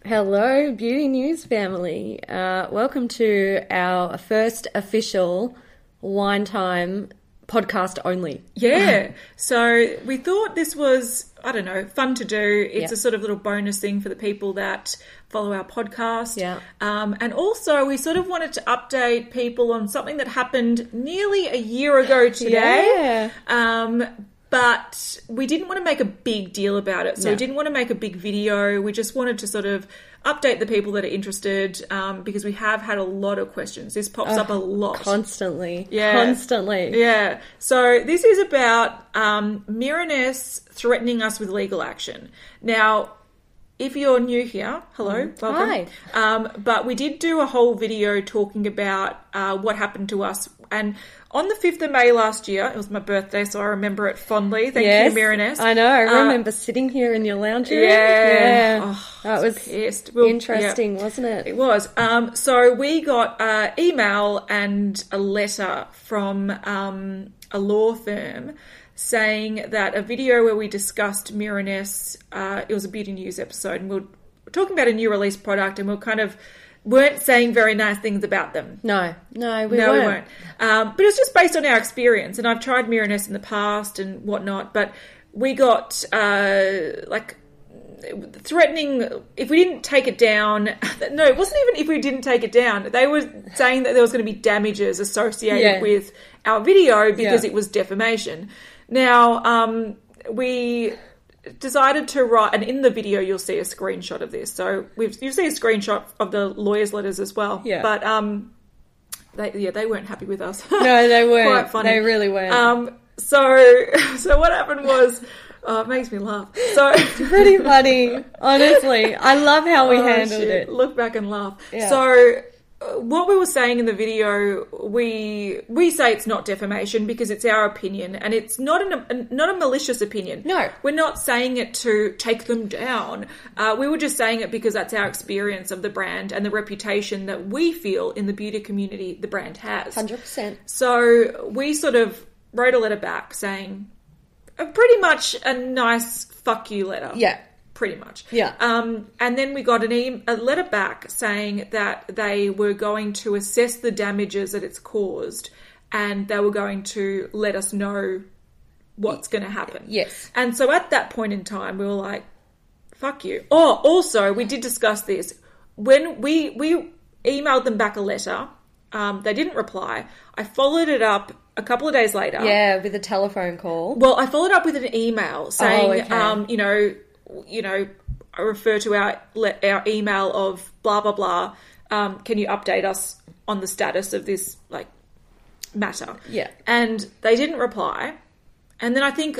Hello, Beauty News family. Welcome to our first official Wine Time podcast only. Yeah. So we thought this was, fun to do. It's Yeah. a sort of little bonus thing for the people that follow our podcast. Yeah. And also we sort of wanted to update people on something that happened nearly a year ago today. But we didn't want to make a big deal about it. So No. we didn't want to make a big video. We just wanted to sort of update the people that are interested because we have had a lot of questions. This pops up a lot. Constantly. Yeah. Constantly. Yeah. So this is about Miraness threatening us with legal action. Now, if you're new here, hello, welcome. Hi. But we did do a whole video talking about what happened to us. And on the 5th of May last year, it was my birthday, so I remember it fondly. Thank you, Miraness. I know. I remember sitting here in your lounge room. Yeah. Oh, that was pissed. interesting, wasn't it? It was. So we got an email and a letter from a law firm saying that a video where we discussed Miraness, it was a Beauty News episode, and we were talking about a new release product, and we weren't saying very nice things about them. No, we We weren't. weren't. But it's just based on our experience, and I've tried Miraness in the past and whatnot, but we got threatening if we didn't take it down. No, it wasn't even if we didn't take it down. They were saying that there was going to be damages associated with our video because it was defamation. Now, we decided to write, and in the video you'll see a screenshot of this. So you'll see a screenshot of the lawyers' letters as well. Yeah. But they weren't happy with us. No, they weren't. Quite funny. They really weren't. So what happened was, it makes me laugh. So Pretty funny, honestly. I love how we handled shit. it. Look back and laugh. Yeah. So what we were saying in the video, we say it's not defamation because it's our opinion, and it's not a malicious opinion. No. We're not saying it to take them down. We were just saying it because that's our experience of the brand and the reputation that we feel in the beauty community the brand has. 100%. So we sort of wrote a letter back saying pretty much a nice fuck you letter. Yeah. Pretty much. Yeah. And then we got a letter back saying that they were going to assess the damages that it's caused, and they were going to let us know what's going to happen. Yes. And so at that point in time, we were like, fuck you. Oh, also, we did discuss this. When we emailed them back a letter, they didn't reply. I followed it up a couple of days later. Yeah, with a telephone call. Well, I followed up with an email saying, okay. I refer to our email of blah, blah, blah. Can you update us on the status of this, matter? Yeah. And they didn't reply. And then I think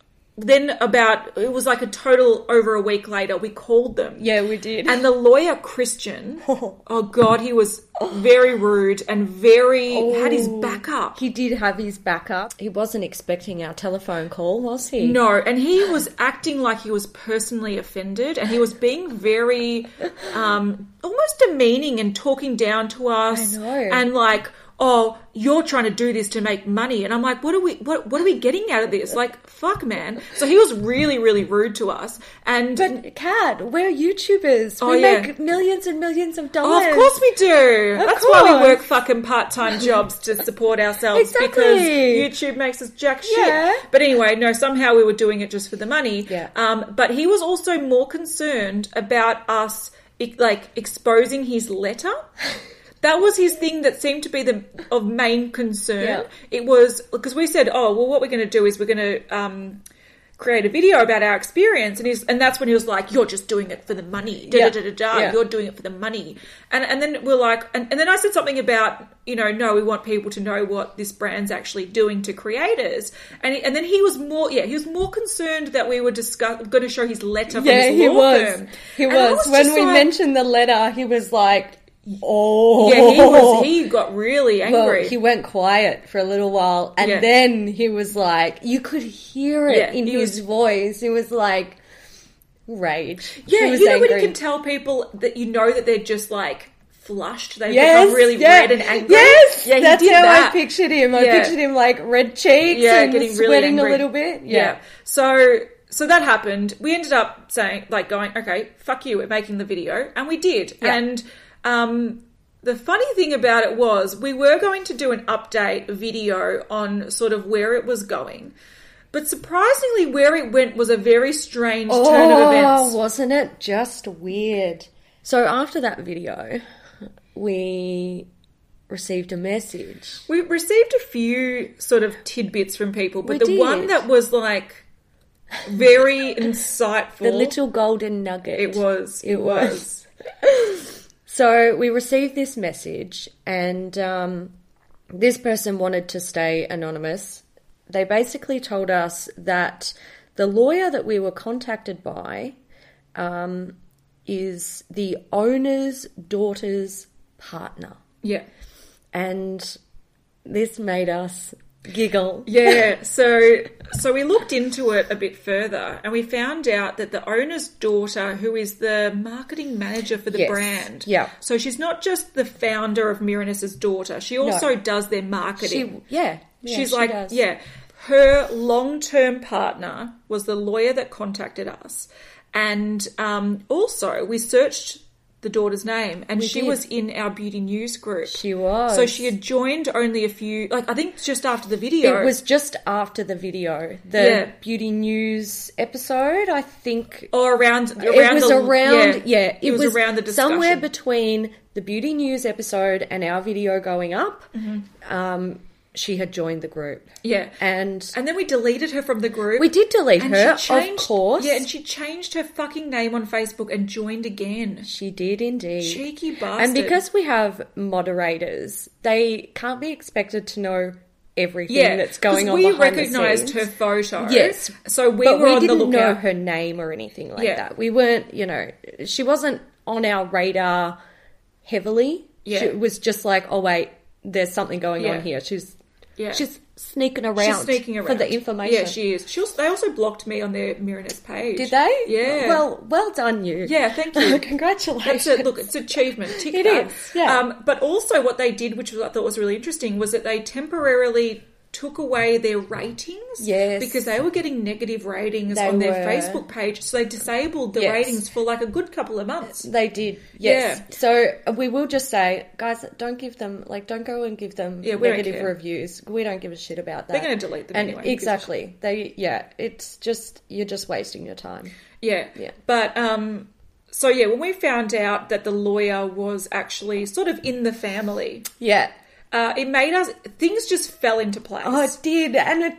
it was like a total over a week later, we called them. Yeah, we did. And the lawyer, Christian, oh God, he was very rude and had his back up. He did have his back up. He wasn't expecting our telephone call, was he? No, and he was acting like he was personally offended, and he was being very almost demeaning and talking down to us. I know. And like, oh, you're trying to do this to make money. And I'm like, what are we getting out of this? Like, fuck, man. So he was really, really rude to us. And But, Kat, we're YouTubers. We make millions and millions of dollars. Oh, of course we do. Of That's why we course. work fucking part-time jobs to support ourselves. Exactly. Because YouTube makes us jack shit. Yeah. But anyway, no, somehow we were doing it just for the money. Yeah. But he was also more concerned about us, exposing his letter. That was his thing that seemed to be of main concern. Yeah. It was because we said, oh, well, what we're going to do is we're going to create a video about our experience. And that's when he was like, you're just doing it for the money. Yeah. You're doing it for the money. And then we're like, and then I said something about, no, we want people to know what this brand's actually doing to creators. And then he was more concerned that we were going to show his letter from his law firm. He And I was. When just we like, mentioned the letter, he was like, oh. Yeah, he got really angry. Well, he went quiet for a little while, and then he was like, you could hear it in his voice. It was like rage. Yeah, he was when you angry. can tell people that that they're just like flushed. They've become really red and angry. Yes, yeah, that's he did how that. I pictured him. I pictured him like red cheeks and getting really sweating angry. a little bit. Yeah. So So that happened. We ended up saying, like, going, okay, fuck you, we're making the video. And we did. Yeah. And the funny thing about it was we were going to do an update video on sort of where it was going. But surprisingly, where it went was a very strange turn of events. Oh, wasn't it just weird? So after that video, we received a message. We received a few sort of tidbits from people, but one that was like very insightful. The little golden nugget. It was. So we received this message, and this person wanted to stay anonymous. They basically told us that the lawyer that we were contacted by is the owner's daughter's partner. Yeah. And this made us giggle. Yeah, so we looked into it a bit further, and we found out that the owner's daughter, who is the marketing manager for the brand, so she's not just the founder of Miraness's daughter, she also does their marketing. She's like, her long-term partner was the lawyer that contacted us, and also we searched the daughter's name, and she was in our beauty news group. She was. So she had joined only a few, like I think just after the video. It was just after the video. The beauty news episode, I think. Or around it was around around the discussion. Somewhere between the beauty news episode and our video going up. Mm-hmm. She had joined the group. Yeah. And then we deleted her from the group. We did delete her, of course. Yeah, and she changed her fucking name on Facebook and joined again. She did indeed. Cheeky bastard. And because we have moderators, they can't be expected to know everything that's going on behind the scenes. We recognised her photo. Yes. So we were on the lookout. We didn't know her name or anything like that. We weren't, she wasn't on our radar heavily. Yeah. It was just like, oh, wait, there's something going on here. She's sneaking around for the information. Yeah, she is. They also blocked me on their Miraness page. Did they? Yeah. Well done, you. Yeah, thank you. Congratulations. It's an achievement. Tick that. Is, yeah. But also what they did, which I thought was really interesting, was that they temporarily took away their ratings. Yes. Because they were getting negative ratings on their Facebook page. So they disabled the ratings for like a good couple of months. They did, yes. Yeah. So we will just say, guys, don't go and give them negative reviews. We don't give a shit about that. They're going to delete them anyway. Exactly. It's just, you're just wasting your time. Yeah. Yeah. But, so when we found out that the lawyer was actually sort of in the family. Yeah. It made things just fell into place. Oh, it did. And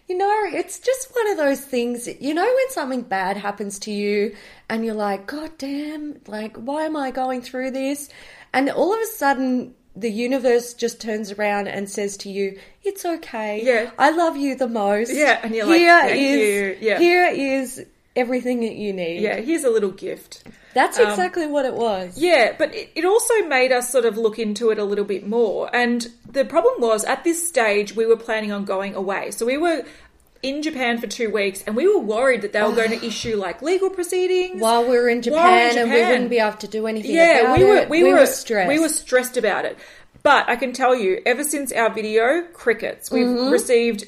it's just one of those things, when something bad happens to you and you're like, God damn, like, why am I going through this? And all of a sudden the universe just turns around and says to you, it's okay. Yeah. I love you the most. Yeah. And you're like, thank you. Yeah. Here is everything that you need. Yeah. Here's a little gift. That's exactly what it was. Yeah, but it also made us sort of look into it a little bit more. And the problem was, at this stage, we were planning on going away. So we were in Japan for 2 weeks, and we were worried that they were going to issue, like, legal proceedings. While we were in Japan, and we wouldn't be able to do anything about it. We were stressed. We were stressed about it. But I can tell you, ever since our video, crickets. We've received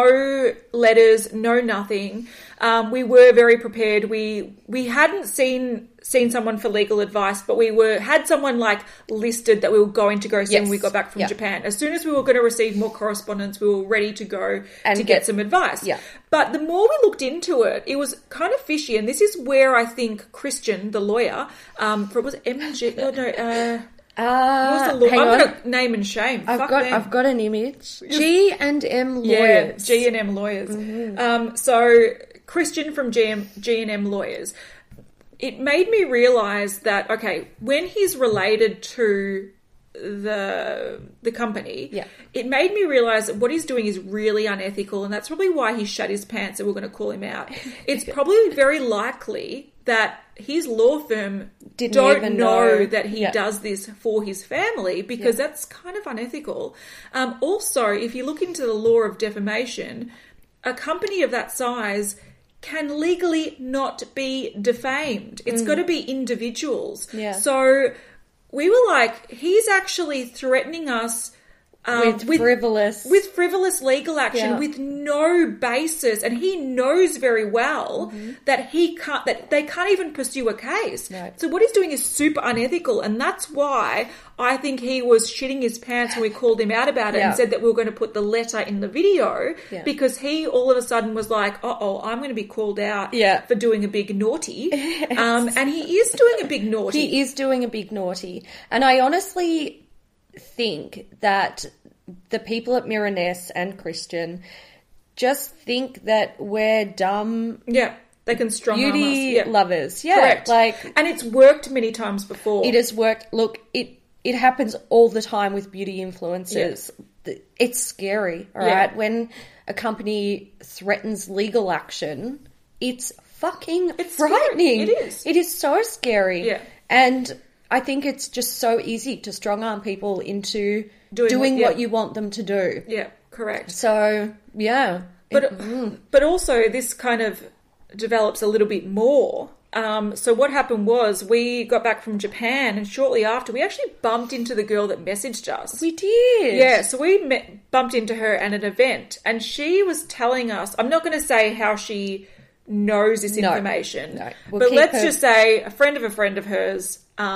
no letters, no nothing. We were very prepared. We hadn't seen someone for legal advice, but we had someone like listed that we were going to go see when we got back from Japan. As soon as we were going to receive more correspondence, we were ready to go and get some advice. Yeah. But the more we looked into it, it was kind of fishy. And this is where I think Christian, the lawyer, I'm going to name and shame. I've got an image. G&M Lawyers. Yeah, G&M Lawyers. Mm-hmm. So Christian from G&M Lawyers. It made me realise that, okay, when he's related to the company, it made me realise that what he's doing is really unethical, and that's probably why he shut his pants and we're going to call him out. It's probably very likely that his law firm don't know that he does this for his family, because that's kind of unethical. Also, if you look into the law of defamation, a company of that size can legally not be defamed. It's got to be individuals. Yeah. So we were like, he's actually threatening us with frivolous legal action with no basis, and he knows very well that they can't even pursue a case. No. So what he's doing is super unethical, and that's why I think he was shitting his pants when we called him out about it and said that we were going to put the letter in the video because he all of a sudden was like, I'm going to be called out for doing a big naughty. And he is doing a big naughty. He is doing a big naughty. And I honestly think that the people at Miraness and Christian just think that we're dumb. Yeah, they can strong arm us. Beauty lovers. Yeah, correct. And it's worked many times before. It has worked. Look, it happens all the time with beauty influencers. Yeah. It's scary, all right? When a company threatens legal action, it's frightening. Scary. It is. It is so scary. Yeah. And I think it's just so easy to strong arm people into doing what you want them to do. Yeah, correct. So, yeah. But also this kind of develops a little bit more. So what happened was we got back from Japan, and shortly after we actually bumped into the girl that messaged us. We did. Yeah, so we bumped into her at an event, and she was telling us, I'm not going to say how she knows this information, but let's just say a friend of hers,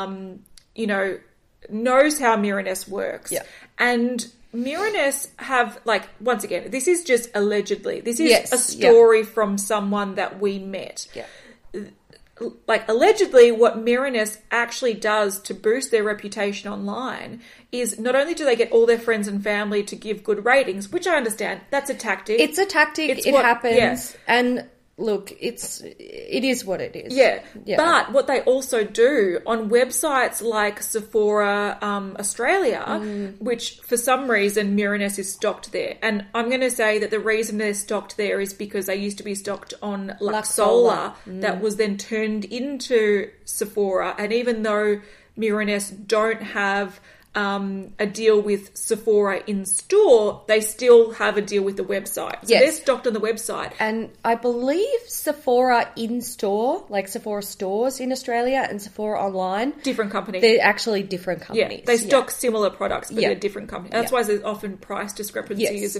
knows how Miraness works. Yeah. And Miraness have, once again, this is just allegedly. This is a story from someone that we met. Yeah. Allegedly, what Miraness actually does to boost their reputation online is not only do they get all their friends and family to give good ratings, which I understand, that's a tactic. It's a tactic. It happens. Yeah. And look, it is what it is. Yeah. But what they also do on websites like Sephora Australia, which for some reason Miraness is stocked there. And I'm going to say that the reason they're stocked there is because they used to be stocked on Luxola. That was then turned into Sephora. And even though Miraness don't have a deal with Sephora in store, they still have a deal with the website. So they're stocked on the website. And I believe Sephora in store, like Sephora stores in Australia and Sephora online, different companies. They're actually different companies. Yeah, they stock similar products, but they're different companies. That's why there's often price discrepancies.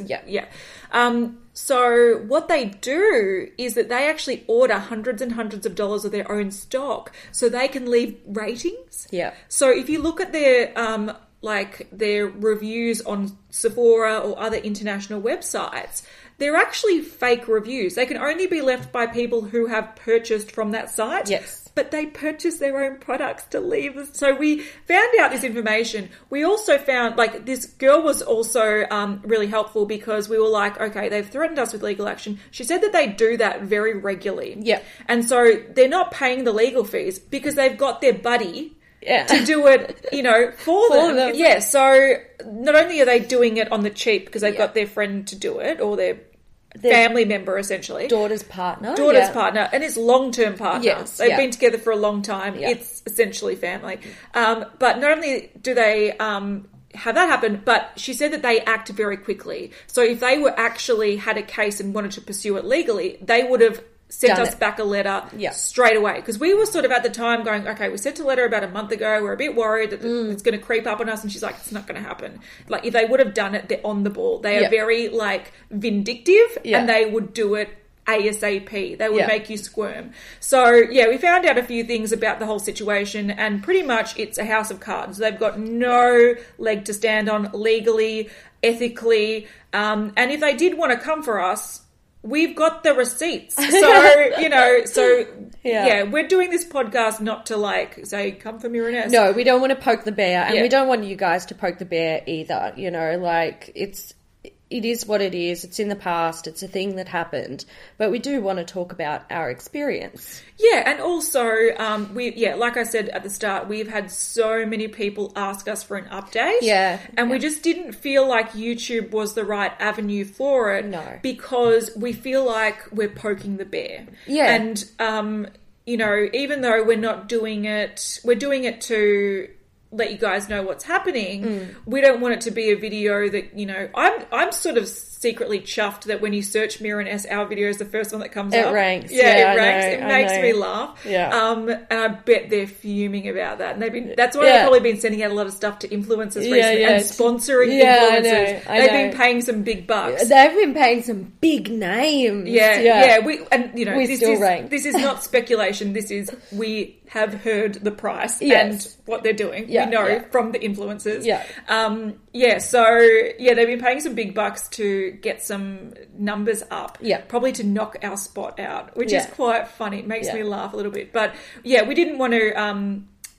So what they do is that they actually order hundreds and hundreds of dollars of their own stock so they can leave ratings. Yeah. So if you look at their their reviews on Sephora or other international websites, they're actually fake reviews. They can only be left by people who have purchased from that site. Yes. But they purchase their own products to leave. So we found out this information. We also found, this girl was also really helpful because we were like, okay, they've threatened us with legal action. She said that they do that very regularly. Yeah. And so they're not paying the legal fees because they've got their buddy to do it, for them. Yeah, so not only are they doing it on the cheap because they've got their friend to do it or their family member, essentially. Daughter's partner. Partner, and it's long-term partner. Yes, They've been together for a long time. Yeah. It's essentially family. But not only do they have that happen, but she said that they act very quickly. So if they were actually had a case and wanted to pursue it legally, they would have sent us back a letter straight away. Because we were sort of at the time going, okay, we sent a letter about a month ago. We're a bit worried that it's going to creep up on us. And she's like, it's not going to happen. If they would have done it, they're on the ball. They are very, vindictive and they would do it ASAP. They would make you squirm. So, we found out a few things about the whole situation, and pretty much it's a house of cards. They've got no leg to stand on legally, ethically. And if they did want to come for us, we've got the receipts. So, we're doing this podcast not to say, come for Miraness. No, we don't want to poke the bear, and we don't want you guys to poke the bear either. It is what it is. It's in the past. It's a thing that happened. But we do want to talk about our experience. Yeah, and also, like I said at the start, we've had so many people ask us for an update. Yeah. And we just didn't feel like YouTube was the right avenue for it. No. Because we feel like we're poking the bear. Yeah. And, even though we're not doing it, we're doing it to let you guys know what's happening. We don't want it to be a video that, you know, I'm sort of secretly chuffed that when you search Mira and S, our video is the first one that comes up. It ranks. Yeah, it ranks. It makes me laugh. Yeah. And I bet they're fuming about that. And that's why they've probably been sending out a lot of stuff to influencers recently and sponsoring influencers. They've been paying some big bucks. They've been paying some big names. Yeah. This still rank. This is not speculation. This is, we have heard the price and what they're doing. Yeah, we know from the influencers. Yeah. So they've been paying some big bucks to get some numbers up. Yeah. Probably to knock our spot out, which is quite funny. It makes me laugh a little bit. But we didn't want to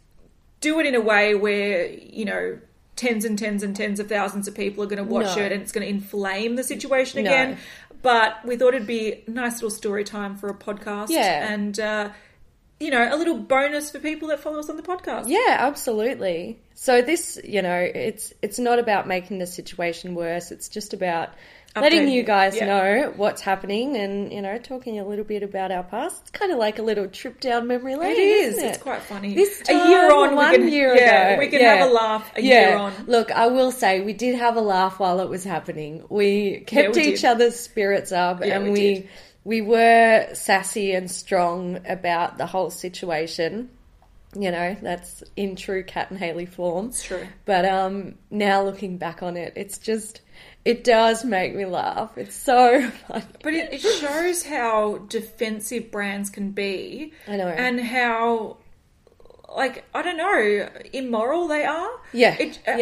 do it in a way where, you know, tens and tens and tens of thousands of people are going to watch it and it's going to inflame the situation again. No. But we thought it'd be a nice little story time for a podcast. Yeah. And, you know, a little bonus for people that follow us on the podcast. Yeah, absolutely. So this, you know, it's not about making the situation worse. It's just about letting you guys know what's happening and, you know, talking a little bit about our past. It's kind of like a little trip down memory lane. It is. Isn't it? It's quite funny. This time, a year on, one year ago. we can have a laugh a year on. Look, I will say we did have a laugh while it was happening. We kept each other's spirits up and we were sassy and strong about the whole situation. You know, that's in true Kat and Hayley form. It's true. But now looking back on it, it's just, it does make me laugh. It's so funny. But it shows how defensive brands can be. I know. And how, like, I don't know, immoral they are. Yeah.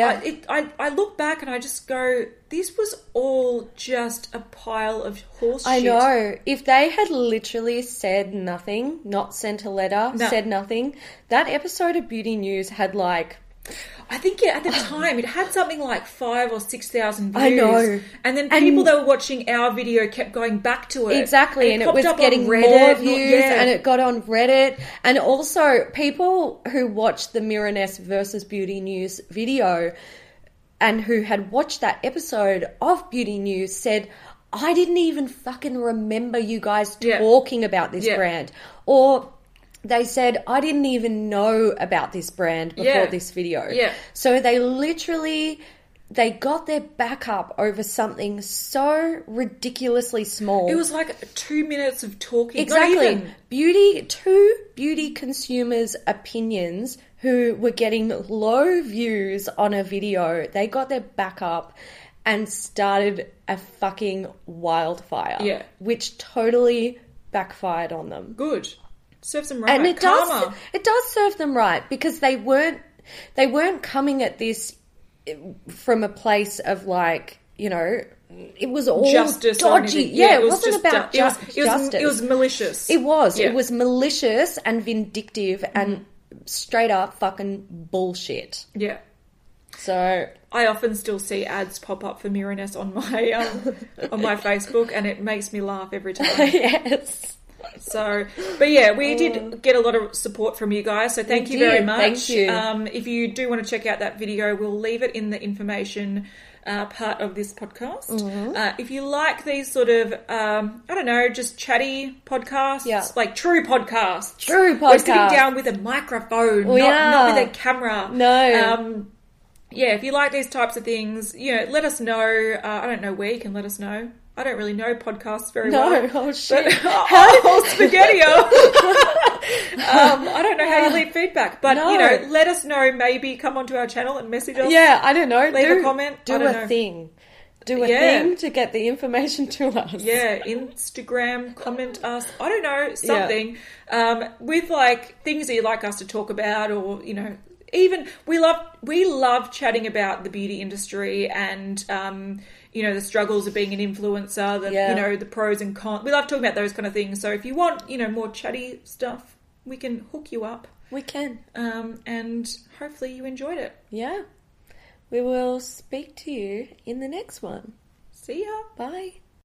I look back and I just go, this was all just a pile of horse shit. I know. If they had literally said nothing, not sent a letter, said nothing, that episode of Beauty News had like... I think at the time it had something like 5,000 or 6,000 views. I know. And then people that were watching our video kept going back to it. Exactly. And it was getting more views and it got on Reddit. And also people who watched the Mira and S versus Beauty News video and who had watched that episode of Beauty News said, I didn't even fucking remember you guys talking about this brand. Or... they said, I didn't even know about this brand before this video. Yeah. So they got their back up over something so ridiculously small. It was like 2 minutes of talking. Exactly. Two beauty consumers' opinions who were getting low views on a video. They got their back up and started a fucking wildfire. Yeah. Which totally backfired on them. Good. Serves them right. And it does serve them right because they weren't coming at this from a place of like, you know, it was all justice dodgy. Yeah, it wasn't about justice. It was malicious. It was. Yeah. It was malicious and vindictive and straight up fucking bullshit. Yeah. So I often still see ads pop up for Mira and S on my on my Facebook, and it makes me laugh every time. Yes. So, but yeah, we did get a lot of support from you guys, so thank you very much. Thank you. If you do want to check out that video, we'll leave it in the information part of this podcast. Mm-hmm. If you like these sort of, I don't know, just chatty podcasts, like true podcasts. We're sitting down with a microphone, not with a camera. No. Yeah, if you like these types of things, you know, let us know. I don't know where you can let us know. I don't really know podcasts very well. Oh, shit. Spaghetti. I don't know how you leave feedback. But, you know, let us know. Maybe come onto our channel and message us. Yeah, I don't know. Leave a comment. Do a thing. Do a thing to get the information to us. Yeah, Instagram, comment us. I don't know, something. With, like, things that you'd like us to talk about or, you know, even we love chatting about the beauty industry and you know, the struggles of being an influencer, you know, the pros and cons. We love talking about those kind of things. So if you want, you know, more chatty stuff, we can hook you up. We can. And hopefully you enjoyed it. Yeah. We will speak to you in the next one. See ya. Bye.